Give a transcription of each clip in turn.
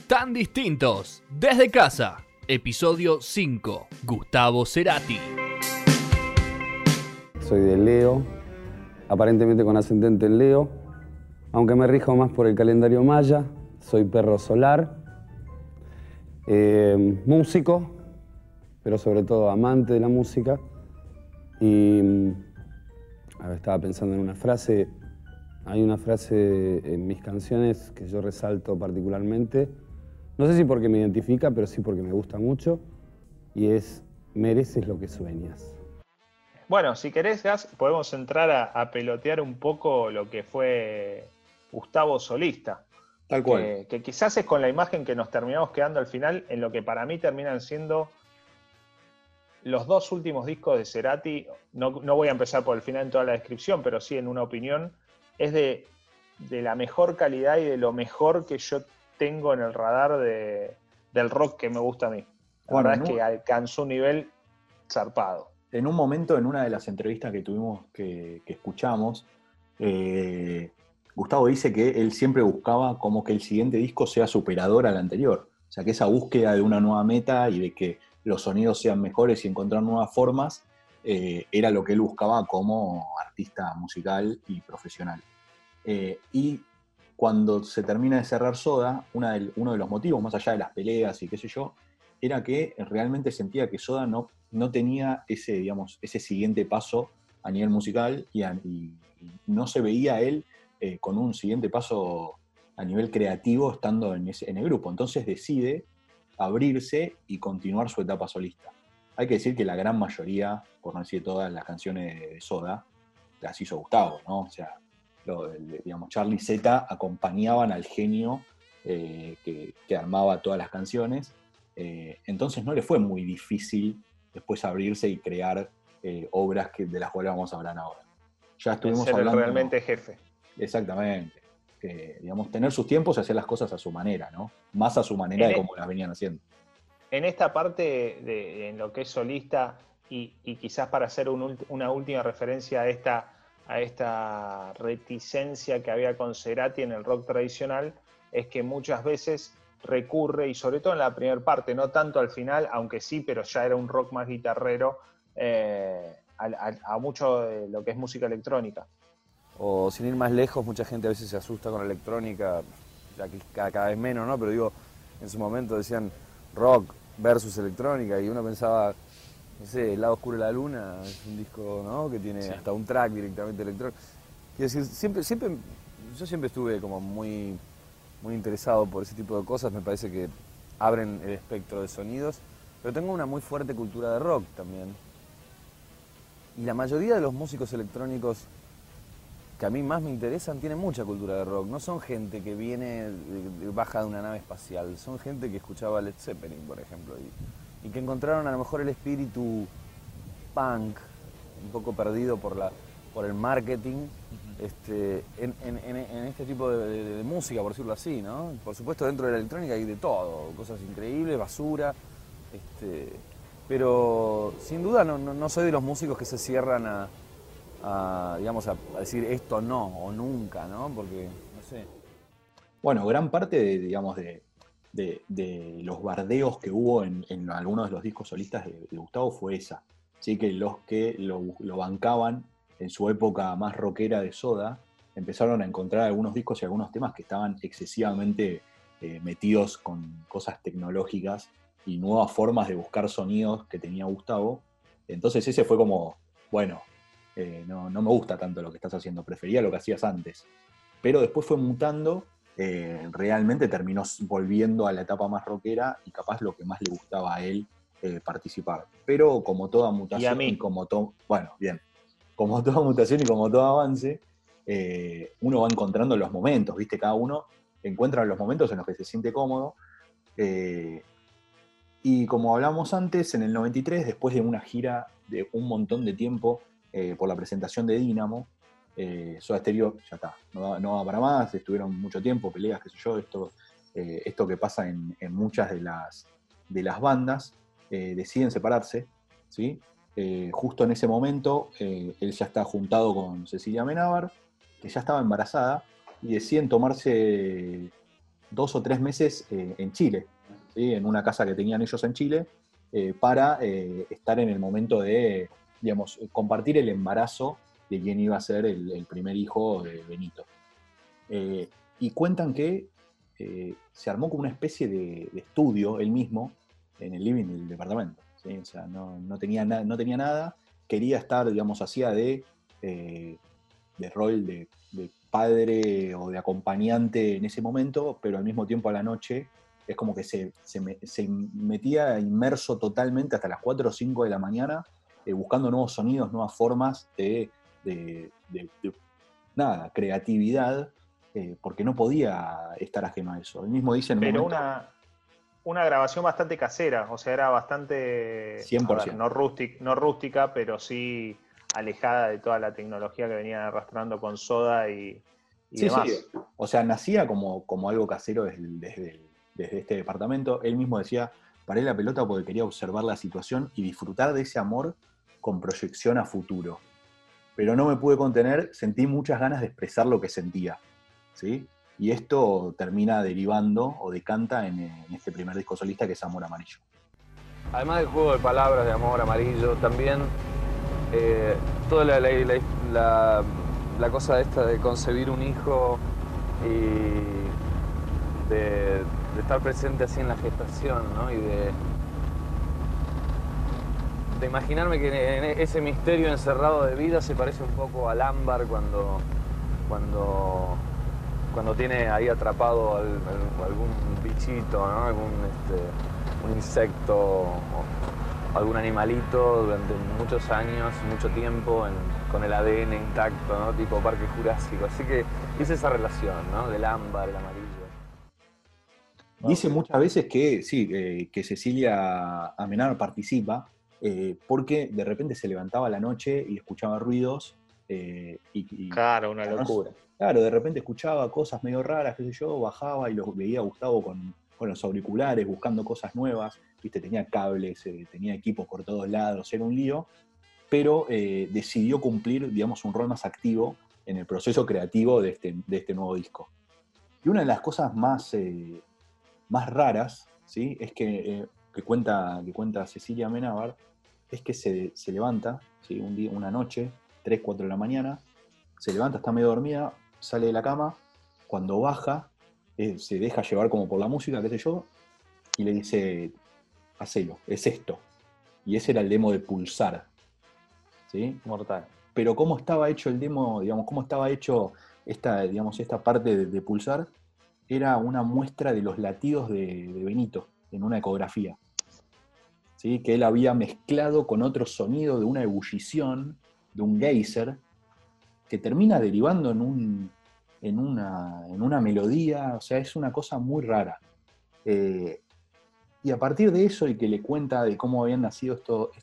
Tan distintos. Desde casa. Episodio 5. Gustavo Cerati. Soy de Leo, aparentemente con ascendente en Leo, aunque me rijo más por el calendario maya. Soy perro solar, músico, pero sobre todo amante de la música. Y estaba pensando en una frase. Hay una frase en mis canciones que yo resalto particularmente. No sé si porque me identifica, pero sí porque me gusta mucho. Y es: mereces lo que sueñas. Bueno, si querés, Gas, podemos entrar a pelotear un poco lo que fue Gustavo solista. Tal cual. Que quizás es con la imagen que nos terminamos quedando al final, en lo que para mí terminan siendo los dos últimos discos de Cerati. No voy a empezar por el final en toda la descripción, pero sí en una opinión. Es de la mejor calidad y de lo mejor que yo tengo en el radar del rock que me gusta a mí. La verdad es que alcanzó un nivel zarpado. En un momento, en una de las entrevistas que tuvimos, que escuchamos, Gustavo dice que él siempre buscaba como que el siguiente disco sea superador al anterior. O sea, que esa búsqueda de una nueva meta y de que los sonidos sean mejores y encontrar nuevas formas, era lo que él buscaba como artista musical y profesional. Y cuando se termina de cerrar Soda, uno de los motivos, más allá de las peleas y qué sé yo, era que realmente sentía que Soda no tenía ese siguiente paso a nivel musical y no se veía él con un siguiente paso a nivel creativo estando en el grupo. Entonces decide abrirse y continuar su etapa solista. Hay que decir que la gran mayoría, por no decir todas las canciones de Soda, las hizo Gustavo, ¿no? O sea, Charly y Zeta acompañaban al genio que armaba todas las canciones. Entonces no le fue muy difícil después abrirse y crear obras de las cuales vamos a hablar ahora. Ya estuvimos hablando realmente jefe. Exactamente. Tener sus tiempos y hacer las cosas a su manera, ¿no? Más a su manera de cómo las venían haciendo. En esta parte en lo que es solista y quizás para hacer una última referencia a esta reticencia que había con Cerati en el rock tradicional, es que muchas veces recurre, y sobre todo en la primera parte, no tanto al final, aunque sí, pero ya era un rock más guitarrero, a mucho de lo que es música electrónica. O sin ir más lejos, mucha gente a veces se asusta con la electrónica, ya que cada vez menos, ¿no? Pero digo, en su momento decían rock versus electrónica y uno pensaba, no sé, El lado oscuro de la luna es un disco, ¿no?, que tiene hasta un track directamente electrónico. Quiero decir, yo siempre estuve como muy interesado por ese tipo de cosas. Me parece que abren el espectro de sonidos, pero tengo una muy fuerte cultura de rock también. Y la mayoría de los músicos electrónicos que a mí más me interesan tienen mucha cultura de rock. No son gente que viene, baja de una nave espacial, son gente que escuchaba Led Zeppelin, por ejemplo, y que encontraron a lo mejor el espíritu punk, un poco perdido por el marketing, en este tipo de música, por decirlo así, ¿no? Por supuesto, dentro de la electrónica hay de todo, cosas increíbles, basura, pero sin duda no soy de los músicos que se cierran a decir esto no, o nunca, ¿no? Porque, no sé. Bueno, gran parte de los bardeos que hubo en algunos de los discos solistas de Gustavo fue esa. Así que los que lo bancaban en su época más rockera de Soda, empezaron a encontrar algunos discos y algunos temas que estaban excesivamente metidos con cosas tecnológicas y nuevas formas de buscar sonidos que tenía Gustavo. Entonces ese fue como, bueno, no me gusta tanto lo que estás haciendo, prefería lo que hacías antes. Pero después fue mutando, realmente terminó volviendo a la etapa más rockera y capaz lo que más le gustaba a él participar. Pero como toda mutación y como todo avance, uno va encontrando los momentos, ¿viste? Cada uno encuentra los momentos en los que se siente cómodo. Y como hablamos antes, en el 93, después de una gira de un montón de tiempo por la presentación de Dynamo, Soda Stereo ya está, no va para más, estuvieron mucho tiempo, peleas, qué sé yo, esto que pasa en muchas de las bandas, deciden separarse, ¿sí? Justo en ese momento, él ya está juntado con Cecilia Menábar, que ya estaba embarazada, y deciden tomarse 2 o 3 meses en Chile, ¿sí? En una casa que tenían ellos en Chile, para estar en el momento de, digamos, compartir el embarazo de quién iba a ser el primer hijo de Benito. Y cuentan que se armó como una especie de estudio él mismo en el living del departamento, ¿sí? O sea, no tenía nada, quería estar, digamos, hacía de rol de padre o de acompañante en ese momento, pero al mismo tiempo a la noche es como que se metía inmerso totalmente hasta las 4 o 5 de la mañana, buscando nuevos sonidos, nuevas formas de nada, creatividad, porque no podía estar ajeno a eso. Él mismo dice en un Pero momento... una grabación bastante casera, o sea, era bastante, 100%. a ver, no rústica, pero sí alejada de toda la tecnología que venían arrastrando con Soda y Sí, demás. sí. O sea, nacía como algo casero desde este departamento. Él mismo decía, paré la pelota porque quería observar la situación y disfrutar de ese amor con proyección a futuro. Pero no me pude contener, sentí muchas ganas de expresar lo que sentía, ¿sí? Y esto termina derivando o decanta en este primer disco solista, que es Amor Amarillo. Además del juego de palabras de Amor Amarillo, también toda la cosa esta de concebir un hijo y de estar presente así en la gestación, ¿no? Y de imaginarme que en ese misterio encerrado de vida se parece un poco al ámbar cuando tiene ahí atrapado algún bichito, ¿no? Un insecto o algún animalito durante muchos años, mucho tiempo, con el ADN intacto, ¿no? Tipo Parque Jurásico. Así que es esa relación, ¿no? Del ámbar, el amarillo. Dice muchas veces que sí, que Cecilia Amenábar participa, porque de repente se levantaba a la noche y escuchaba ruidos. Claro, una locura. Claro, de repente escuchaba cosas medio raras, qué sé yo, bajaba y lo veía a Gustavo con los auriculares, buscando cosas nuevas, ¿viste? Tenía cables, tenía equipos por todos lados, era un lío, pero decidió cumplir, digamos, un rol más activo en el proceso creativo de este nuevo disco. Y una de las cosas más raras, ¿sí? Es que cuenta Cecilia Amenábar, es que se levanta, ¿sí? Una noche, 3, 4 de la mañana, se levanta, está medio dormida, sale de la cama, cuando baja, se deja llevar como por la música, qué sé yo, y le dice, hacelo, es esto. Y ese era el demo de Pulsar, ¿sí? Mortal. Pero cómo estaba hecho el demo, digamos, cómo estaba hecho esta parte de Pulsar, era una muestra de los latidos de Benito en una ecografía, ¿sí? Que él había mezclado con otro sonido de una ebullición, de un geyser, que termina derivando en una melodía. O sea, es una cosa muy rara. Y a partir de eso, y que le cuenta de cómo habían nacido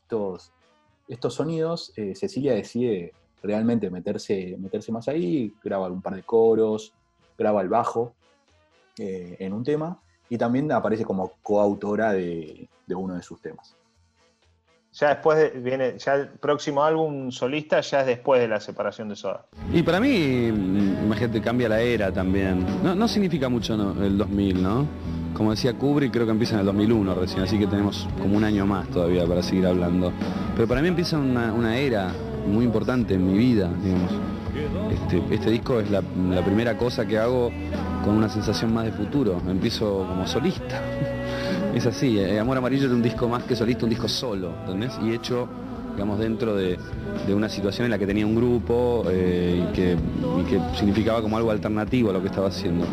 estos sonidos, Cecilia decide realmente meterse más ahí, graba un par de coros, graba el bajo en un tema, y también aparece como coautora de uno de sus temas. Ya después viene, ya el próximo álbum solista ya es después de la separación de Soda. Y para mí, imagínate, cambia la era también. No significa mucho, ¿no?, el 2000, ¿no? Como decía Kubrick, creo que empieza en el 2001 recién, así que tenemos como un año más todavía para seguir hablando. Pero para mí empieza una era muy importante en mi vida, digamos. Este disco es la primera cosa que hago con una sensación más de futuro. Empiezo como solista. Es así, Amor Amarillo era un disco más que solista, un disco solo, ¿entendés? Y hecho, digamos, dentro de una situación en la que tenía un grupo y que significaba como algo alternativo a lo que estaba haciendo.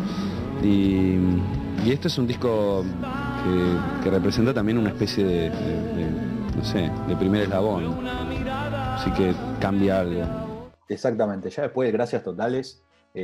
Y esto es un disco que representa también una especie de primer eslabón. Así que cambia algo. Exactamente, ya después de Gracias Totales,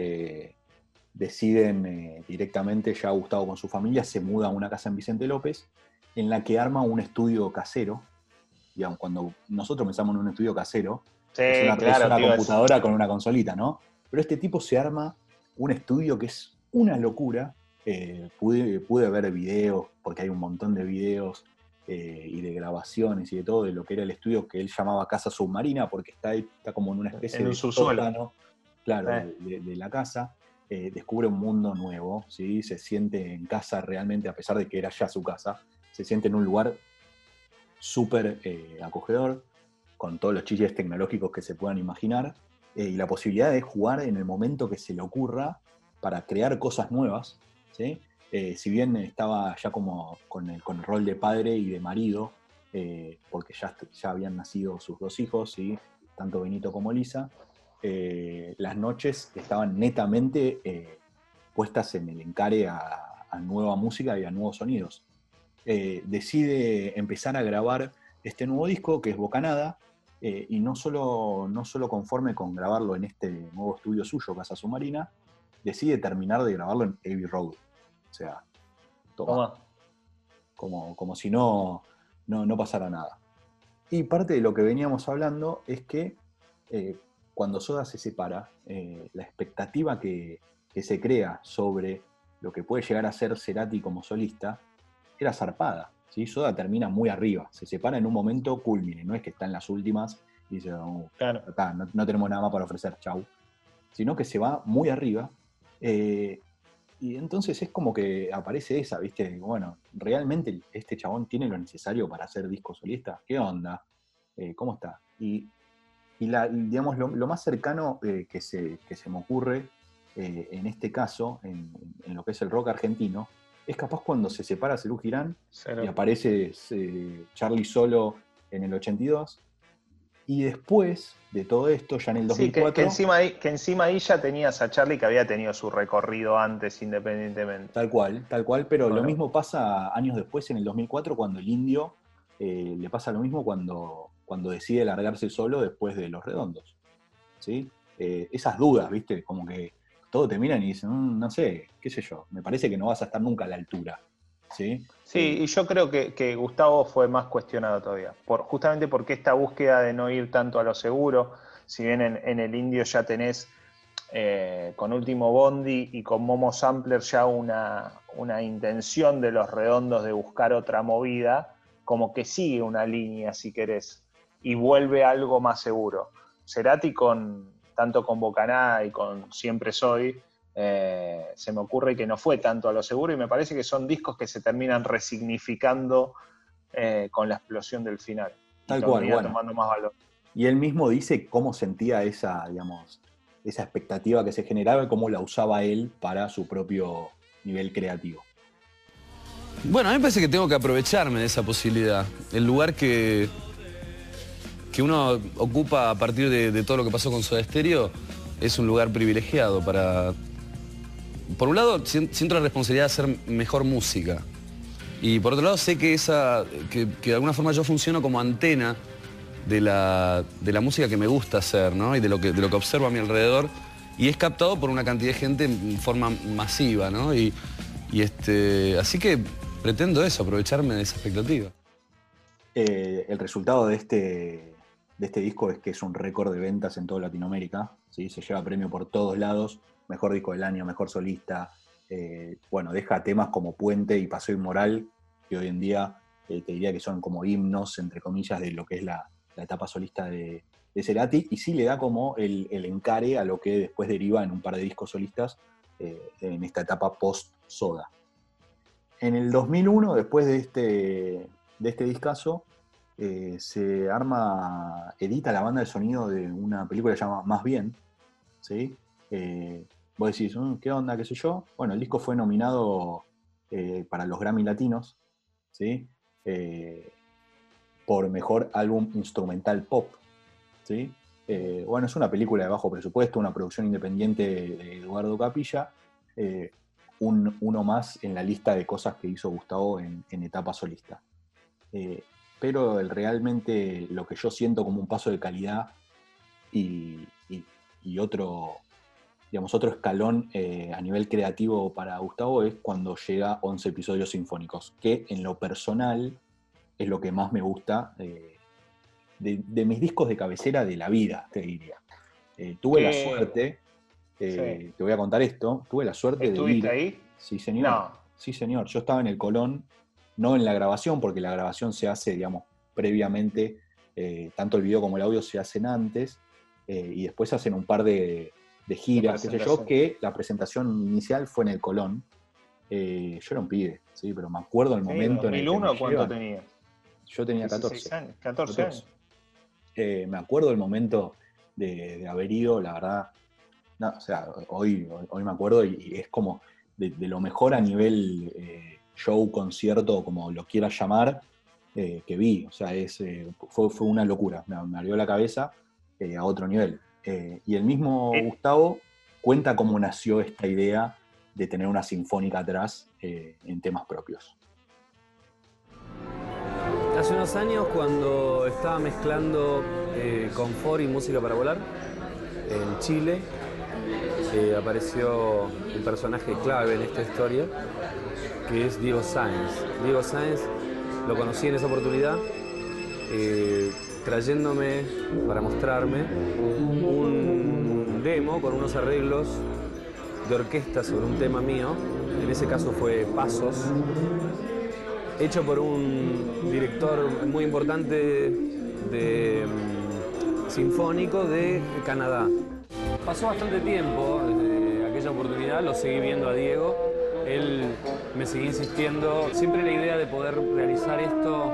deciden directamente, ya Gustavo con su familia se muda a una casa en Vicente López, en la que arma un estudio casero. Digamos, cuando nosotros pensamos en un estudio casero, Sí, es una claro, tío, computadora con una consolita, ¿no? Pero este tipo se arma un estudio que es una locura. Pude ver videos, porque hay un montón de videos y de grabaciones y de todo, de lo que era el estudio que él llamaba Casa Submarina, porque está como en una especie en un de subsuelo. sótano, claro, de la casa. descubre un mundo nuevo, ¿sí? Se siente en casa realmente, a pesar de que era ya su casa, se siente en un lugar súper acogedor, con todos los chiches tecnológicos que se puedan imaginar, y la posibilidad de jugar en el momento que se le ocurra para crear cosas nuevas, ¿sí? Si bien estaba ya como con el rol de padre y de marido, porque ya habían nacido sus 2 hijos, ¿sí? Tanto Benito como Lisa, las noches estaban netamente puestas en el encare a nueva música y a nuevos sonidos. Decide empezar a grabar este nuevo disco, que es Bocanada, y no solo conforme con grabarlo en este nuevo estudio suyo, Casa Submarina, decide terminar de grabarlo en Abbey Road. O sea, toma. Como si no pasara nada. Y parte de lo que veníamos hablando es que cuando Soda se separa, la expectativa que se crea sobre lo que puede llegar a ser Cerati como solista era zarpada, ¿sí? Soda termina muy arriba, se separa en un momento culmine, no es que está en las últimas y dice, Claro. no tenemos nada más para ofrecer, chau. Sino que se va muy arriba, y entonces es como que aparece esa, ¿viste? Bueno, ¿realmente este chabón tiene lo necesario para hacer disco solista? ¿Qué onda? ¿Cómo está? Y digamos, lo más cercano que se me ocurre en este caso, en lo que es el rock argentino, es capaz cuando se separa Serú Girán y aparece Charly solo en el 82, y después de todo esto, ya en el 2004... Sí, que encima ahí ya tenías a Charly, que había tenido su recorrido antes, independientemente. Tal cual, pero Bueno. lo mismo pasa años después, en el 2004, cuando el Indio le pasa lo mismo cuando decide largarse solo después de Los Redondos, ¿sí? Esas dudas, ¿viste? Como que todos te miran y dicen, no sé, qué sé yo, me parece que no vas a estar nunca a la altura, ¿sí? Sí, y yo creo que Gustavo fue más cuestionado todavía, justamente porque esta búsqueda de no ir tanto a lo seguro, si bien en el Indio ya tenés con Último Bondi y con Momo Sampler ya una intención de Los Redondos de buscar otra movida, como que sigue una línea, si querés, y vuelve a algo más seguro. Cerati tanto con Bocaná y con Siempre Soy, se me ocurre que no fue tanto a lo seguro, y me parece que son discos que se terminan resignificando con la explosión del final. Tal cual, bueno. Tomando más valor. Y él mismo dice cómo sentía esa expectativa que se generaba y cómo la usaba él para su propio nivel creativo. Bueno, a mí me parece que tengo que aprovecharme de esa posibilidad. El lugar que uno ocupa a partir de todo lo que pasó con Soda Stereo es un lugar privilegiado para... Por un lado, siento la responsabilidad de hacer mejor música. Y por otro lado, sé que de alguna forma yo funciono como antena de la música que me gusta hacer, ¿no? Y de lo que observo a mi alrededor. Y es captado por una cantidad de gente en forma masiva, ¿no? Así que pretendo eso, aprovecharme de esa expectativa. El resultado de este disco es que es un récord de ventas en toda Latinoamérica, ¿sí? Se lleva premio por todos lados, mejor disco del año, mejor solista, bueno, deja temas como Puente y Paseo Inmoral, que hoy en día te diría que son como himnos, entre comillas, de lo que es la etapa solista de Cerati, y sí le da como el encare a lo que después deriva en un par de discos solistas en esta etapa post-Soda. En el 2001, después de este discazo, se edita la banda de sonido de una película que se llama Más Bien, ¿sí? Vos decís, ¿qué onda? ¿Qué sé yo? Bueno, el disco fue nominado para los Grammy Latinos, ¿sí? Por mejor álbum instrumental pop, ¿sí? Bueno, es una película de bajo presupuesto, una producción independiente de Eduardo Capilla, uno más en la lista de cosas que hizo Gustavo en etapa solista. Pero realmente lo que yo siento como un paso de calidad y otro escalón a nivel creativo para Gustavo es cuando llega 11 episodios sinfónicos, que en lo personal es lo que más me gusta de mis discos de cabecera de la vida, te diría. Tuve la suerte, te voy a contar esto, tuve la suerte de ir... ¿Estuviste ahí? Sí, señor. No. Sí, señor. Yo estaba en el Colón, no en la grabación, porque la grabación se hace, digamos, previamente, tanto el video como el audio se hacen antes, y después se hacen un par de de gira, De qué sé yo, presentación. que la presentación inicial fue en el Colón. Yo era un pibe, ¿sí? Pero me acuerdo el Sí, momento en el que 2001, me ¿cuánto llevan. tenía? Yo tenía 16 14. años, 14 años. Me acuerdo el momento de haber ido, la verdad. No, o sea, hoy me acuerdo y es como de lo mejor a nivel show, concierto, como lo quieras llamar, que vi. O sea, fue una locura. Me abrió la cabeza a otro nivel. Y el mismo Gustavo cuenta cómo nació esta idea de tener una sinfónica atrás en temas propios. Hace unos años, cuando estaba mezclando confort y música para volar en Chile, apareció un personaje clave en esta historia, que es Diego Sáenz. Diego Sáenz lo conocí en esa oportunidad, trayéndome para mostrarme un demo con unos arreglos de orquesta sobre un tema mío. En ese caso fue Pasos, hecho por un director muy importante sinfónico de Canadá. Pasó bastante tiempo desde aquella oportunidad, lo seguí viendo a Diego, él me seguía insistiendo, siempre la idea de poder realizar esto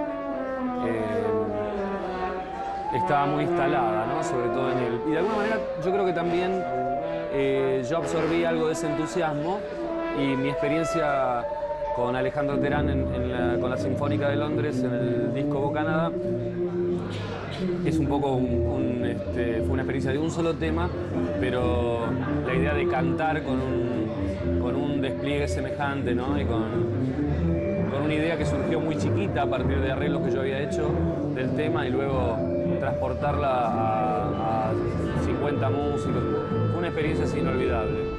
estaba muy instalada, ¿no? Sobre todo en él. Y de alguna manera yo creo que también yo absorbí algo de ese entusiasmo y mi experiencia con Alejandro Terán con la Sinfónica de Londres en el disco Bocanada es un poco fue una experiencia de un solo tema, pero la idea de cantar con un despliegue semejante, ¿no? Y con una idea que surgió muy chiquita a partir de arreglos que yo había hecho del tema y luego transportarla a 50 músicos. Fue una experiencia así inolvidable.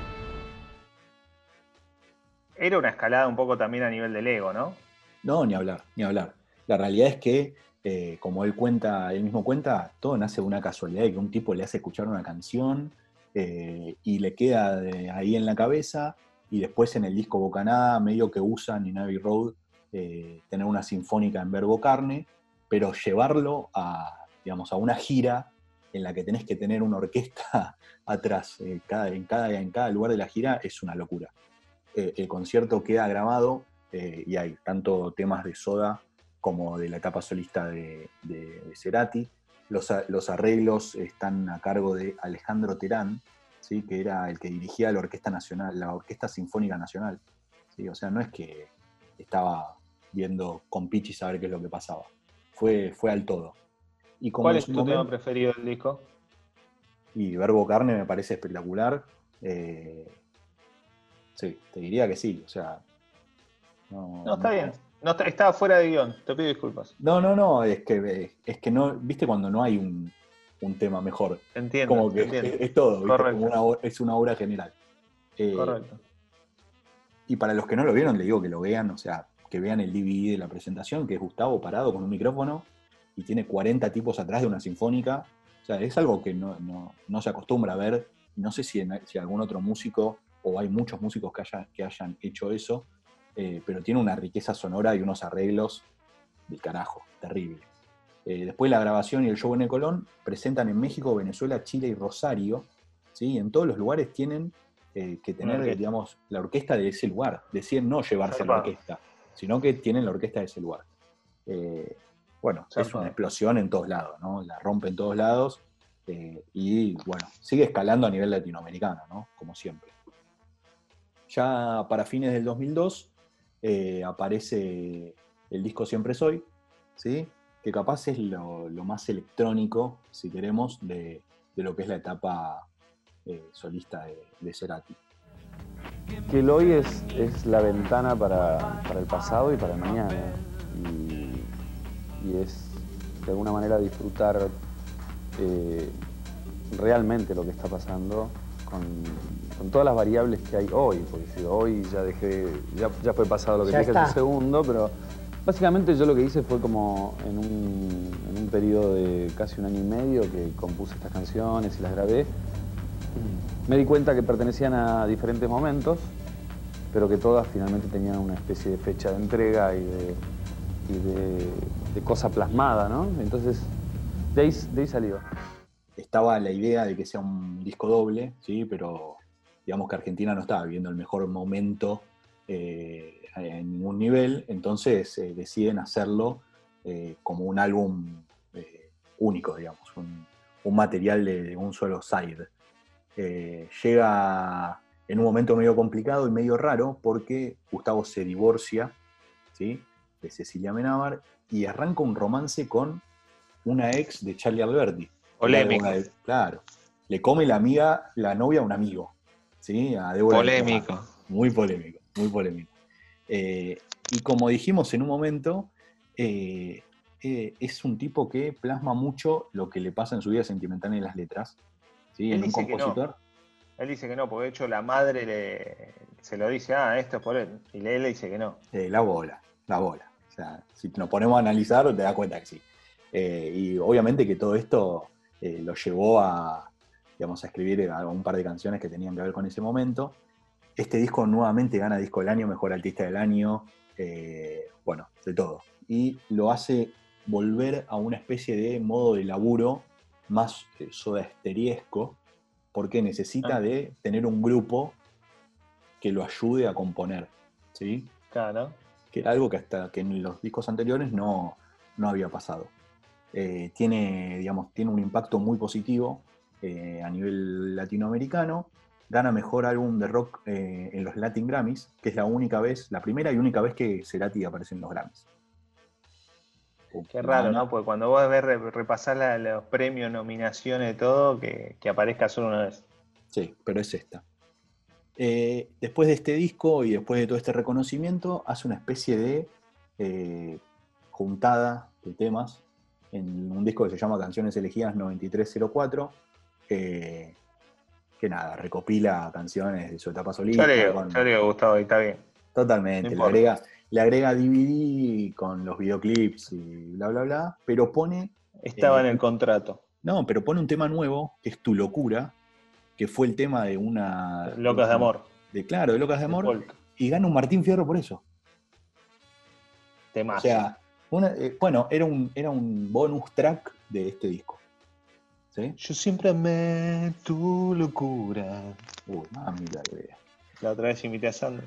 Era una escalada un poco también a nivel del ego, ¿no? No, ni hablar, ni hablar. La realidad es que, como él mismo cuenta, todo nace de una casualidad de que un tipo le hace escuchar una canción y le queda ahí en la cabeza, y después en el disco Bocanada medio que usan en Abbey Road tener una sinfónica en Verbo Carne, pero llevarlo digamos, a una gira en la que tenés que tener una orquesta atrás en cada lugar de la gira es una locura. El concierto queda grabado y hay tanto temas de Soda como de la etapa solista de Cerati. Los arreglos están a cargo de Alejandro Terán, ¿sí? Que era el que dirigía la Orquesta Nacional, la Orquesta Sinfónica Nacional, ¿sí? O sea, no es que estaba viendo con Pichis a ver qué es lo que pasaba. Fue al todo. Y como ¿Cuál es tu tema preferido del disco? Y Verbo Carne me parece espectacular. Sí, te diría que sí, o sea... No, está bien. No, estaba fuera de guión, te pido disculpas. No, es que no, viste cuando no hay un tema mejor. Entiendo. Como que entiendo. es todo, ¿viste? Correcto. Como es una obra general. Correcto. Y para los que no lo vieron, le digo que lo vean, o sea, que vean el DVD de la presentación, que es Gustavo parado con un micrófono y tiene 40 tipos atrás de una sinfónica. O sea, es algo que no se acostumbra a ver. No sé si algún otro músico, o hay muchos músicos que hayan hecho eso, pero tiene una riqueza sonora y unos arreglos del carajo, terrible. Después la grabación y el show en el Colón presentan en México, Venezuela, Chile y Rosario, ¿sí? En todos los lugares tienen que tener, digamos, la orquesta de ese lugar. Deciden no llevarse la orquesta, sino que tienen la orquesta de ese lugar. Bueno, es una explosión en todos lados, ¿no? La rompe en todos lados y, bueno, sigue escalando a nivel latinoamericano, ¿no? Como siempre. Ya para fines del 2002 aparece el disco Siempre Soy, ¿sí? Que capaz es lo más electrónico, si queremos, de lo que es la etapa solista de Cerati. Que el hoy es la ventana para el pasado y para el mañana. Y es, de alguna manera, disfrutar realmente lo que está pasando con todas las variables que hay hoy. Porque si hoy ya fue pasado lo que dije hace un segundo, pero básicamente yo lo que hice fue como en un periodo de casi un año y medio que compuse estas canciones y las grabé. Me di cuenta que pertenecían a diferentes momentos, pero que todas finalmente tenían una especie de fecha de entrega y de cosa plasmada, ¿no? Entonces, de ahí salió. estaba la idea de que sea un disco doble, ¿sí? Pero digamos que Argentina no estaba viviendo el mejor momento en ningún nivel, entonces deciden hacerlo como un álbum único, digamos, un material de un solo side. Llega en un momento medio complicado y medio raro porque Gustavo se divorcia, ¿sí? De Cecilia Amenábar y arranca un romance con una ex de Charlie Alberti. Polémico. Claro, le come la novia a un amigo, ¿sí? A Débora del Corral. Polémico. Muy polémico, muy polémico. Y como dijimos en un momento, es un tipo que plasma mucho lo que le pasa en su vida sentimental en las letras. ¿Sí? Él En un dice que no. compositor. Él dice que no, porque de hecho la madre se lo dice, esto es por él. Y él le dice que no. La bola. O sea, si nos ponemos a analizar, te das cuenta que sí. Y obviamente que todo esto lo llevó digamos, a escribir un par de canciones que tenían que ver con ese momento. Este disco nuevamente gana disco del año, mejor artista del año, bueno, de todo. Y lo hace volver a una especie de modo de laburo más sodaesteriesco, porque necesita de tener un grupo que lo ayude a componer, ¿sí? Claro. Que era algo que en los discos anteriores no había pasado. Tiene un impacto muy positivo a nivel latinoamericano. Gana mejor álbum de rock en los Latin Grammys, que es la primera y única vez que Cerati aparece en los Grammys. Qué raro, ¿no? Porque cuando vos ves repasar los premios, nominaciones, todo, que aparezca solo una vez. Sí, pero es esta. Después de este disco y después de todo este reconocimiento, hace una especie de juntada de temas en un disco que se llama Canciones Elegidas 9304, que nada, recopila canciones de su etapa solista. Yo le digo Gustavo, está bien. Totalmente, No le agrega DVD con los videoclips y bla, bla, bla, pero pone... Estaba en el contrato. No, pero pone un tema nuevo, que es Tu Locura, que fue el tema de una... Locas de Amor. De Locas de Amor, Folk. y gana un Martín Fierro por eso. Temazo. O sea, bueno, era un bonus track de este disco. ¿Sí? Yo siempre amé tu locura. Mamita que vea. La otra vez invité a Sandro.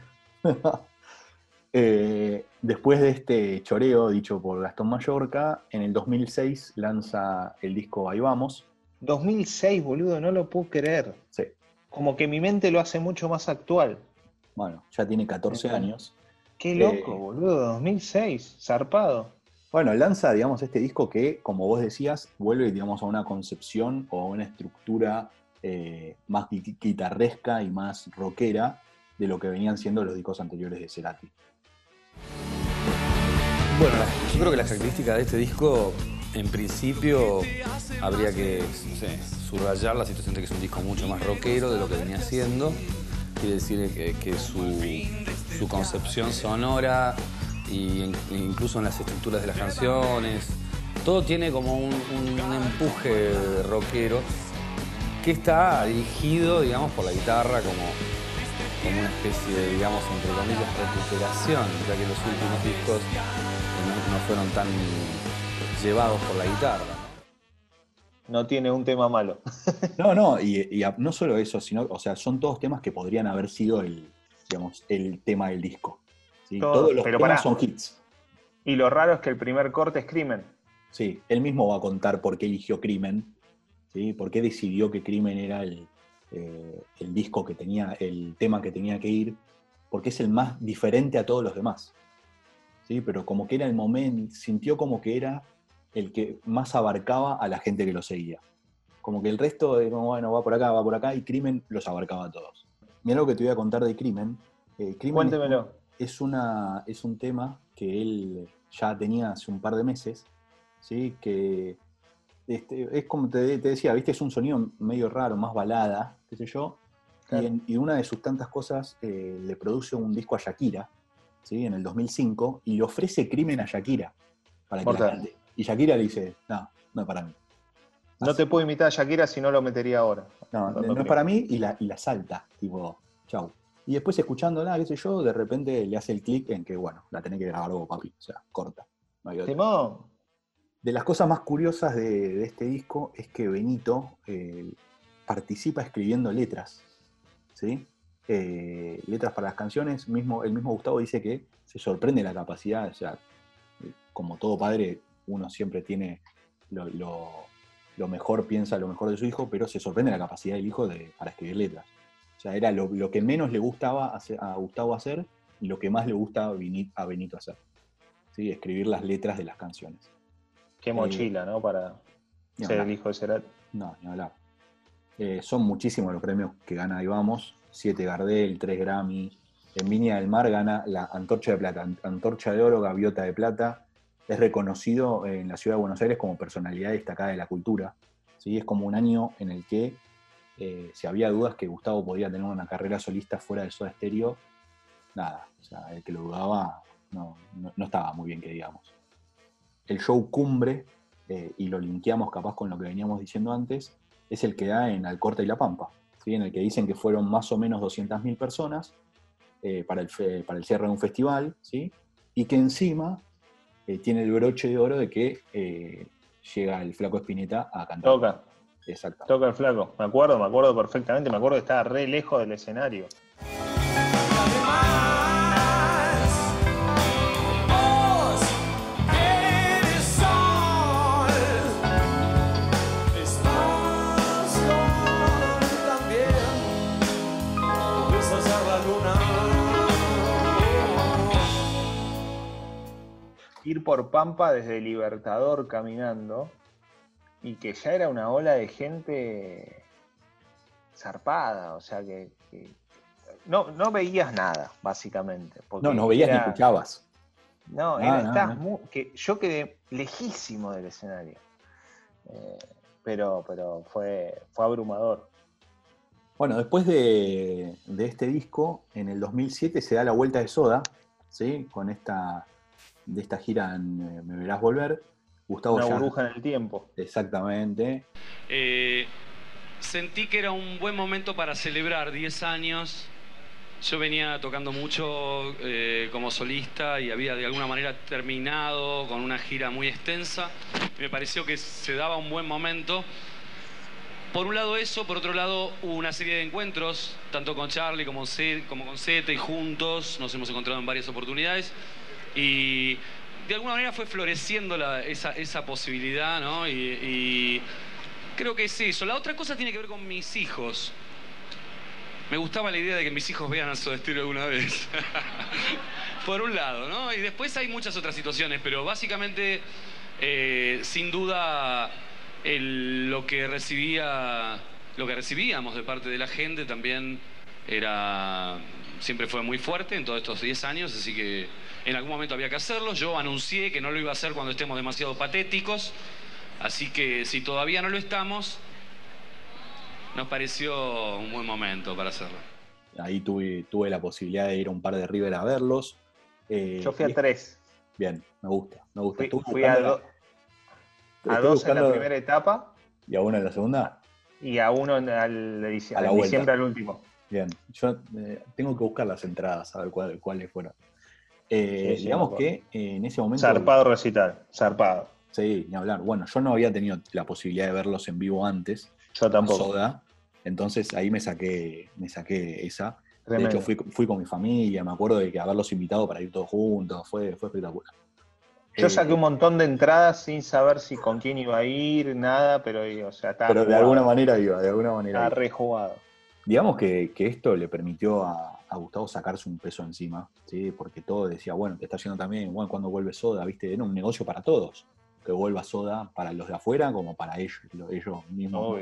Después de este choreo dicho por Gastón Mallorca, en el 2006 lanza el disco Ahí Vamos. 2006, boludo, no lo puedo creer. Sí. Como que mi mente lo hace mucho más actual. Bueno, ya tiene 14 años. Qué loco, boludo, 2006, zarpado. Bueno, lanza, digamos, este disco que, como vos decías, vuelve, digamos, a una concepción o a una estructura más guitarresca y más rockera de lo que venían siendo los discos anteriores de Cerati. Bueno, yo creo que las características de este disco, en principio, habría que subrayar la situación de que es un disco mucho más rockero de lo que venía siendo. Quiere decir que su concepción sonora e incluso en las estructuras de las canciones, todo tiene como un empuje rockero que está dirigido, digamos, por la guitarra como una especie de, digamos, entre comillas, recuperación, ya que los últimos discos no fueron tan llevados por la guitarra. No tiene un tema malo. No, y no solo eso, sino, o sea, son todos temas que podrían haber sido el tema del disco. ¿Sí? Todos los temas son hits. Y lo raro es que el primer corte es Crimen. Sí, él mismo va a contar por qué eligió Crimen, ¿sí? Por qué decidió que Crimen era el disco que tenía, el tema que tenía que ir, porque es el más diferente a todos los demás. ¿Sí? Pero como que era el momento, sintió como que era el que más abarcaba a la gente que lo seguía. Como que el resto, bueno, va por acá, y Crimen los abarcaba a todos. Mira lo que te voy a contar de Crimen. Cuéntemelo. Es un tema que él ya tenía hace un par de meses, ¿sí? Que es como te decía, ¿viste? Es un sonido medio raro, más balada, qué sé yo. Claro. Y una de sus tantas cosas le produce un disco a Shakira, ¿sí? En el 2005, y le ofrece Crimen a Shakira para que la cante. Y Shakira le dice, no es para mí. No te puedo imitar a Shakira si no lo metería ahora. No es para mí, y la salta, tipo, chau. Y después escuchándola, qué sé yo, de repente le hace el clic en que, bueno, la tenés que grabar vos, papi. O sea, corta. No hay otra. Timón. De las cosas más curiosas de este disco es que Benito participa escribiendo letras, ¿sí? Letras para las canciones. El mismo Gustavo dice que se sorprende la capacidad, o sea, como todo padre, uno siempre tiene lo mejor, piensa lo mejor de su hijo, pero se sorprende la capacidad del hijo para escribir letras. O sea, era lo que menos le gustaba a Gustavo hacer y lo que más le gusta a Benito hacer, ¿sí? Escribir las letras de las canciones. Qué mochila, ¿no? Para ser el hijo de Cerati. No, ni hablar. Son muchísimos los premios que gana Ahí Vamos. 7 Gardel, 3 Grammy. En Viña del Mar gana la Antorcha de Plata, Antorcha de Oro, Gaviota de Plata. Es reconocido en la ciudad de Buenos Aires como personalidad destacada de la cultura, ¿sí? Es como un año en el que, si había dudas que Gustavo podía tener una carrera solista fuera del Soda Stereo, nada. O sea, el que lo dudaba no estaba muy bien, que digamos. El show cumbre, y lo linkeamos capaz con lo que veníamos diciendo antes, es el que da en Alcorta y La Pampa, ¿sí? En el que dicen que fueron más o menos 200.000 personas para el cierre de un festival, ¿sí? Y que encima tiene el broche de oro de que llega el Flaco Spinetta a cantar. Toca. Exacto. Toca el Flaco. Me acuerdo perfectamente. Me acuerdo que estaba re lejos del escenario. Ir por Pampa desde Libertador caminando y que ya era una ola de gente zarpada, o sea que no veías nada, básicamente. No veías ni escuchabas. Que yo quedé lejísimo del escenario, pero fue abrumador. Bueno, después de este disco, en el 2007 se da la vuelta de Soda, ¿sí? Con esta gira en Me Verás Volver. Gustavo Una burbuja en el tiempo. Exactamente. Sentí que era un buen momento para celebrar 10 años. Yo venía tocando mucho como solista y había de alguna manera terminado con una gira muy extensa. Me pareció que se daba un buen momento. Por un lado eso, por otro lado hubo una serie de encuentros, tanto con Charlie como con Zeta y juntos. Nos hemos encontrado en varias oportunidades. Y de alguna manera fue floreciendo esa posibilidad, ¿no? Y creo que es eso. La otra cosa tiene que ver con mis hijos. Me gustaba la idea de que mis hijos vean a Soda Stereo alguna vez. Por un lado, ¿no? Y después hay muchas otras situaciones, pero básicamente, sin duda, lo que recibíamos de parte de la gente también siempre fue muy fuerte en todos estos 10 años, así que en algún momento había que hacerlo. Yo anuncié que no lo iba a hacer cuando estemos demasiado patéticos, así que si todavía no lo estamos, nos pareció un buen momento para hacerlo. Ahí tuve la posibilidad de ir a un par de River a verlos. Yo fui a 3. Bien, me gusta. Fui a 2 en la primera etapa. ¿Y a 1 en la segunda? Y a 1 en diciembre al último. Bien, yo tengo que buscar las entradas, a ver cuáles fueron. Sí, digamos que en ese momento... Zarpado recital, zarpado. Sí, ni hablar. Bueno, yo no había tenido la posibilidad de verlos en vivo antes. Yo tampoco. Soda, entonces ahí me saqué esa. Tremendo. De hecho fui con mi familia, me acuerdo de que haberlos invitado para ir todos juntos, fue espectacular. Yo saqué un montón de entradas sin saber si con quién iba a ir, nada, pero o sea, estaba pero de alguna manera iba, Estaba rejugado. Digamos que esto le permitió a Gustavo sacarse un peso encima, ¿sí? Porque todo decía, bueno, te está yendo también, bueno, cuando vuelve Soda, ¿viste? Era un negocio para todos, que vuelva Soda para los de afuera como para ellos mismos.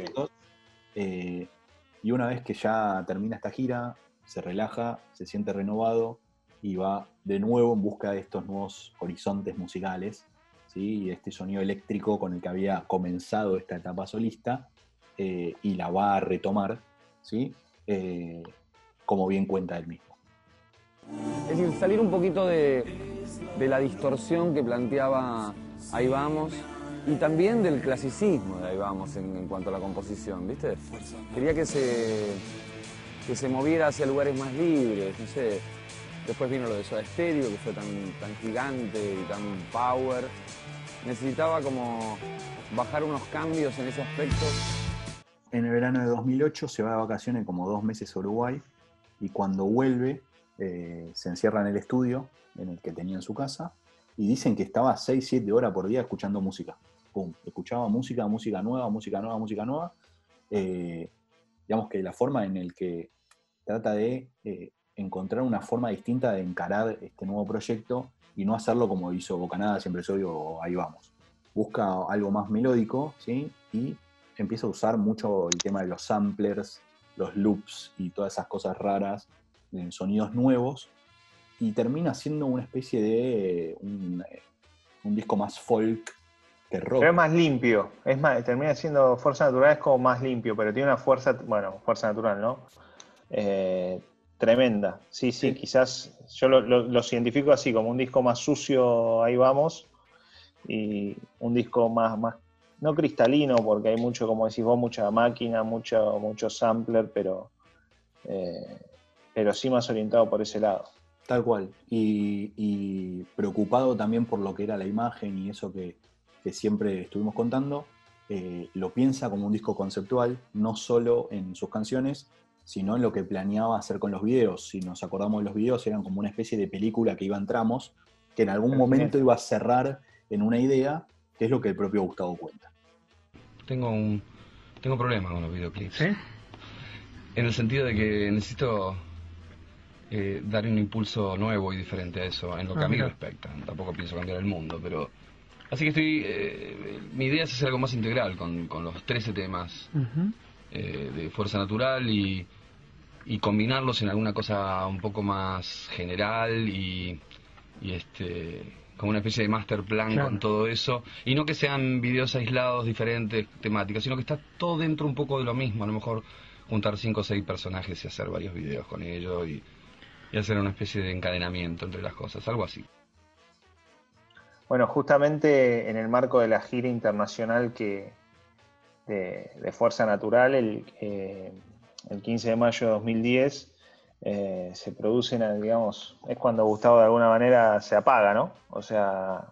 Y una vez que ya termina esta gira, se relaja, se siente renovado y va de nuevo en busca de estos nuevos horizontes musicales, ¿sí? Y este sonido eléctrico con el que había comenzado esta etapa solista, y la va a retomar, ¿sí? Como bien cuenta él mismo. Es decir, salir un poquito de la distorsión que planteaba Ahí Vamos y también del clasicismo de Ahí Vamos en cuanto a la composición, ¿viste? Quería que se moviera hacia lugares más libres, no sé. Después vino lo de Soda Stereo, que fue tan gigante y tan power. necesitaba como bajar unos cambios en ese aspecto. En el verano de 2008 se va de vacaciones como 2 meses a Uruguay y cuando vuelve se encierra en el estudio en el que tenía en su casa y dicen que estaba 6-7 horas por día escuchando música. Pum, escuchaba música nueva. Digamos que la forma en el que trata de encontrar una forma distinta de encarar este nuevo proyecto y no hacerlo como hizo Bocanada, Siempre Soy o Ahí Vamos. Busca algo más melódico, ¿sí? Y empieza a usar mucho el tema de los samplers, los loops y todas esas cosas raras, sonidos nuevos, y termina siendo una especie de un disco más folk que rock. Pero es más limpio, termina siendo Fuerza Natural, es como más limpio, pero tiene una fuerza natural, ¿no? Tremenda. Sí, quizás yo lo identifico así, como un disco más sucio, Ahí Vamos, y un disco más no cristalino, porque hay mucho, como decís vos, mucha máquina, mucho sampler, pero sí más orientado por ese lado. Tal cual. Y preocupado también por lo que era la imagen y eso que siempre estuvimos contando, lo piensa como un disco conceptual, no solo en sus canciones, sino en lo que planeaba hacer con los videos. Si nos acordamos de los videos, eran como una especie de película que iba en tramos, que en algún momento iba a cerrar en una idea, que es lo que el propio Gustavo cuenta. Tengo problemas con los videoclips. ¿Sí? En el sentido de que necesito dar un impulso nuevo y diferente a eso, en lo que a mí respecta. Tampoco pienso cambiar el mundo, pero... Así que mi idea es hacer algo más integral con los 13 temas de Fuerza Natural y combinarlos en alguna cosa un poco más general y como una especie de master plan con todo eso, y no que sean videos aislados, diferentes temáticas, sino que está todo dentro un poco de lo mismo. A lo mejor juntar 5 o 6 personajes y hacer varios videos con ellos y hacer una especie de encadenamiento entre las cosas, algo así. Bueno, justamente en el marco de la gira internacional de Fuerza Natural, el 15 de mayo de 2010, se producen, digamos, es cuando Gustavo de alguna manera se apaga, ¿no? O sea,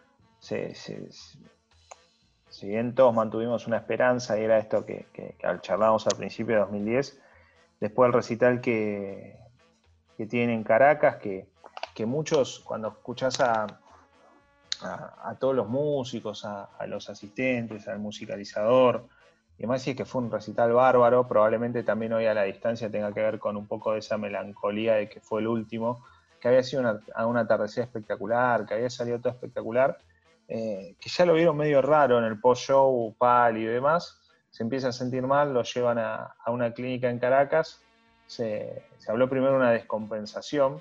si bien todos mantuvimos una esperanza y era esto que charlábamos al principio de 2010, después del recital que tienen en Caracas, que muchos, cuando escuchás a todos los músicos, a los asistentes, al musicalizador, y además si es que fue un recital bárbaro, probablemente también hoy a la distancia tenga que ver con un poco de esa melancolía de que fue el último, que había sido un atardecer espectacular, que había salido todo espectacular, que ya lo vieron medio raro en el post-show, pálido y demás, se empieza a sentir mal, lo llevan a una clínica en Caracas, se habló primero de una descompensación,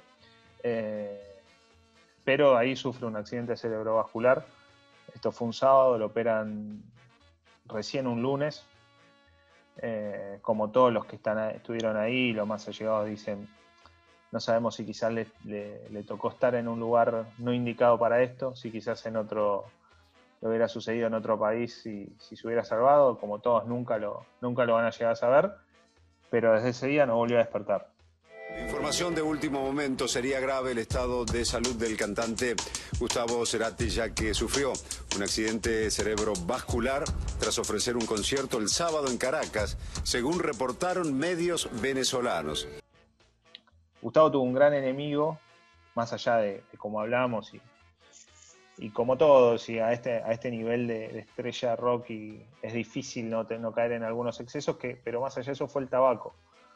pero ahí sufre un accidente cerebrovascular. Esto fue un sábado, lo operan recién un lunes. Como todos los que estuvieron ahí, los más allegados dicen, no sabemos si quizás le tocó estar en un lugar no indicado para esto, si quizás en otro le hubiera sucedido en otro país, si se hubiera salvado, como todos nunca lo van a llegar a saber, pero desde ese día no volvió a despertar. Información de último momento: sería grave el estado de salud del cantante Gustavo Cerati, ya que sufrió un accidente cerebrovascular tras ofrecer un concierto el sábado en Caracas, según reportaron medios venezolanos. Gustavo tuvo un gran enemigo, más allá de cómo hablamos y como todos, y a este nivel de estrella rock, y es difícil no caer en algunos excesos, pero más allá de eso fue el tabaco.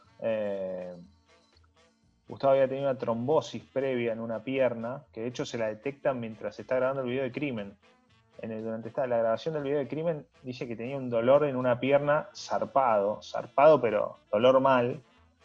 Gustavo había tenido una trombosis previa en una pierna, que de hecho se la detectan mientras se está grabando el video de Crimen. Durante la grabación del video de Crimen dice que tenía un dolor en una pierna zarpado, pero dolor mal.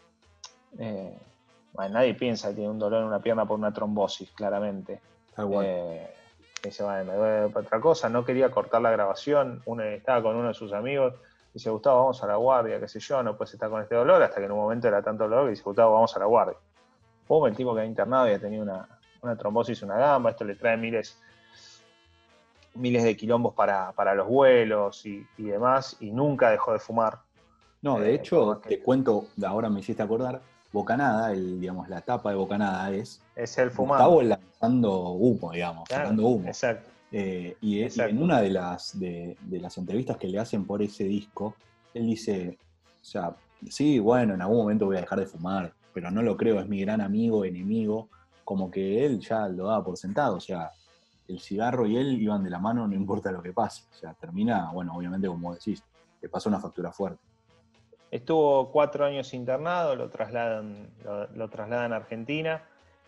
Nadie piensa que tiene un dolor en una pierna por una trombosis, claramente. Dice, me duele por otra cosa, no quería cortar la grabación, estaba con uno de sus amigos, dice, Gustavo, vamos a la guardia, qué sé yo, no puedes estar con este dolor, hasta que en un momento era tanto dolor que dice, Gustavo, vamos a la guardia. El tipo que había internado había tenido una trombosis, una gamba, esto le trae miles de quilombos para los vuelos y demás, y nunca dejó de fumar. No, de hecho, te cuento, ahora me hiciste acordar, Bocanada, digamos, la tapa de Bocanada es el fumando. Gustavo lanzando humo, digamos, claro, sacando humo. Exacto. Y en una de las entrevistas que le hacen por ese disco, él dice, o sea, sí, bueno, en algún momento voy a dejar de fumar, pero no lo creo, es mi gran amigo, enemigo, como que él ya lo daba por sentado, o sea, el cigarro y él iban de la mano, no importa lo que pase, o sea, termina, bueno, obviamente como decís, le pasa una factura fuerte. Estuvo 4 años internado, lo trasladan a Argentina.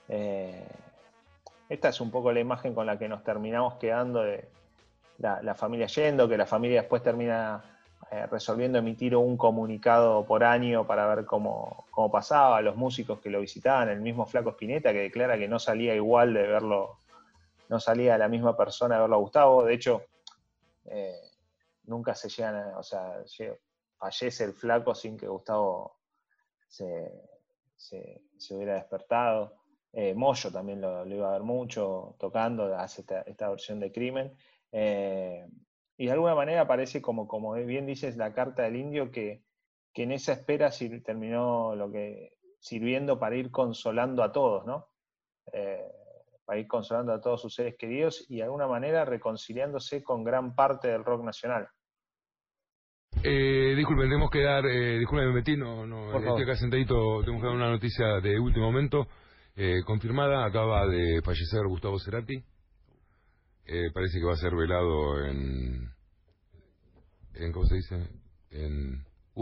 Esta es un poco la imagen con la que nos terminamos quedando de la familia yendo, que la familia después termina resolviendo emitir un comunicado por año para ver cómo pasaba, los músicos que lo visitaban, el mismo Flaco Spinetta que declara que no salía igual de verlo, no salía la misma persona de verlo a Gustavo. De hecho, nunca se llegan o sea, fallece el Flaco sin que Gustavo se hubiera despertado. Moyo también lo iba a ver mucho tocando, hace esta versión de Crimen. Y de alguna manera parece, como bien dices, la carta del indio, que en esa espera terminó sirviendo para ir consolando a todos, ¿no? Para ir consolando a todos sus seres queridos y de alguna manera reconciliándose con gran parte del rock nacional. Disculpen, tenemos que dar, disculpen, me metí, estoy acá sentadito, tenemos que dar una noticia de último momento, confirmada, acaba de fallecer Gustavo Cerati, parece que va a ser velado en ¿cómo se dice? En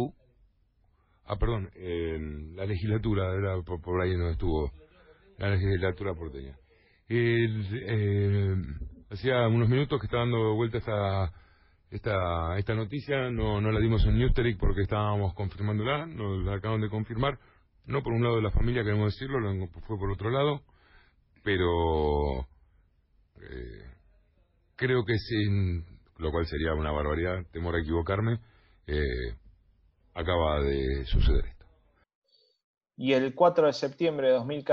la legislatura, era por ahí donde estuvo, la legislatura porteña. Hacía unos minutos que está dando vuelta esta noticia, no la dimos en Newsteric porque estábamos confirmándola, nos la acaban de confirmar, no por un lado de la familia, queremos decirlo, fue por otro lado, pero creo que sin, lo cual sería una barbaridad, temor a equivocarme, acaba de suceder esto. Y el 4 de septiembre de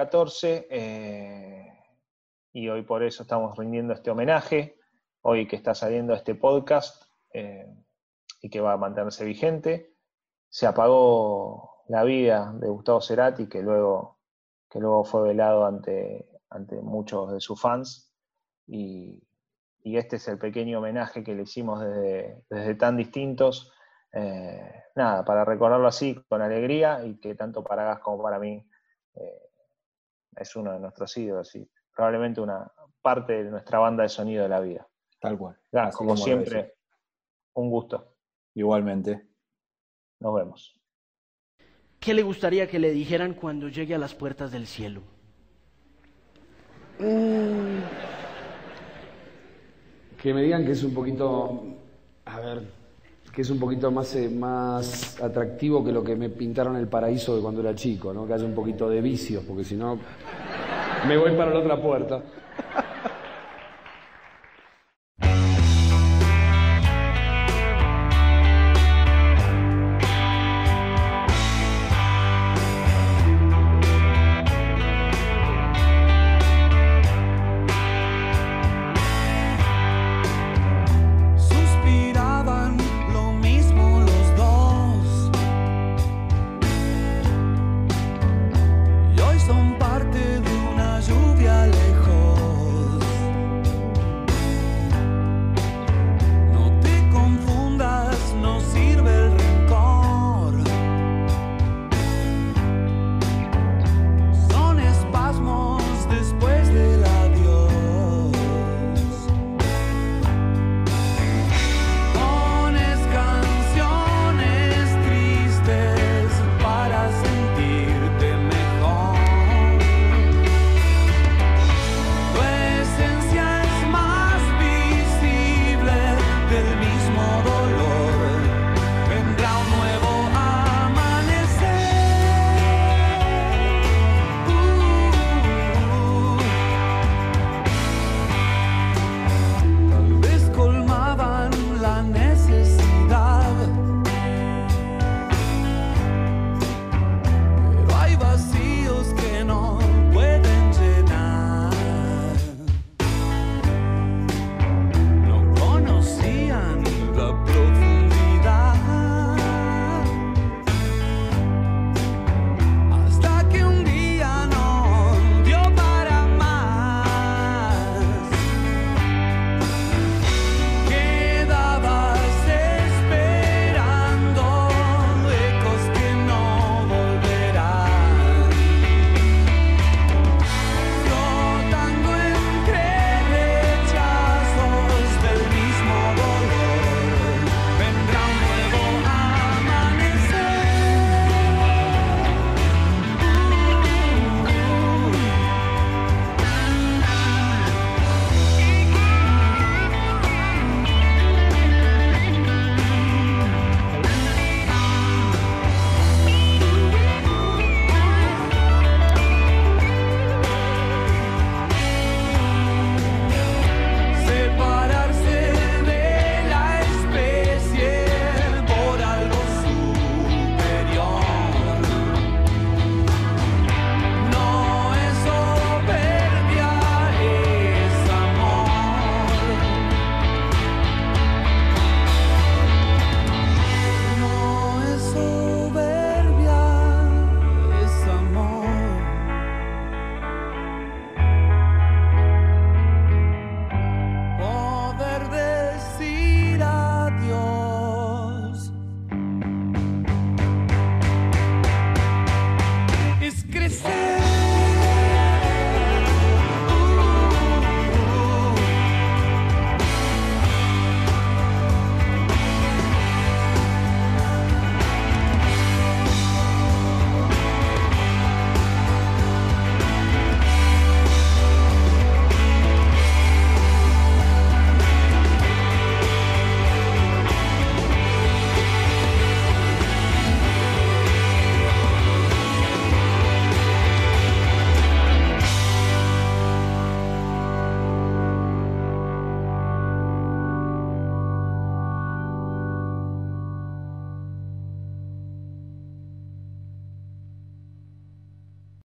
2014, y hoy por eso estamos rindiendo este homenaje, hoy que está saliendo este podcast y que va a mantenerse vigente, se apagó la vida de Gustavo Cerati, que luego fue velado ante muchos de sus fans, y este es el pequeño homenaje que le hicimos desde tan distintos, para recordarlo así, con alegría, y que tanto para Gas como para mí es uno de nuestros ídolos, y probablemente una parte de nuestra banda de sonido de la vida. Tal cual. Gas, como siempre, un gusto. Igualmente. Nos vemos. ¿Qué le gustaría que le dijeran cuando llegue a las puertas del cielo? Que me digan que es un poquito, que es un poquito más atractivo que lo que me pintaron el paraíso de cuando era chico, ¿no? Que haya un poquito de vicios, porque si no me voy para la otra puerta.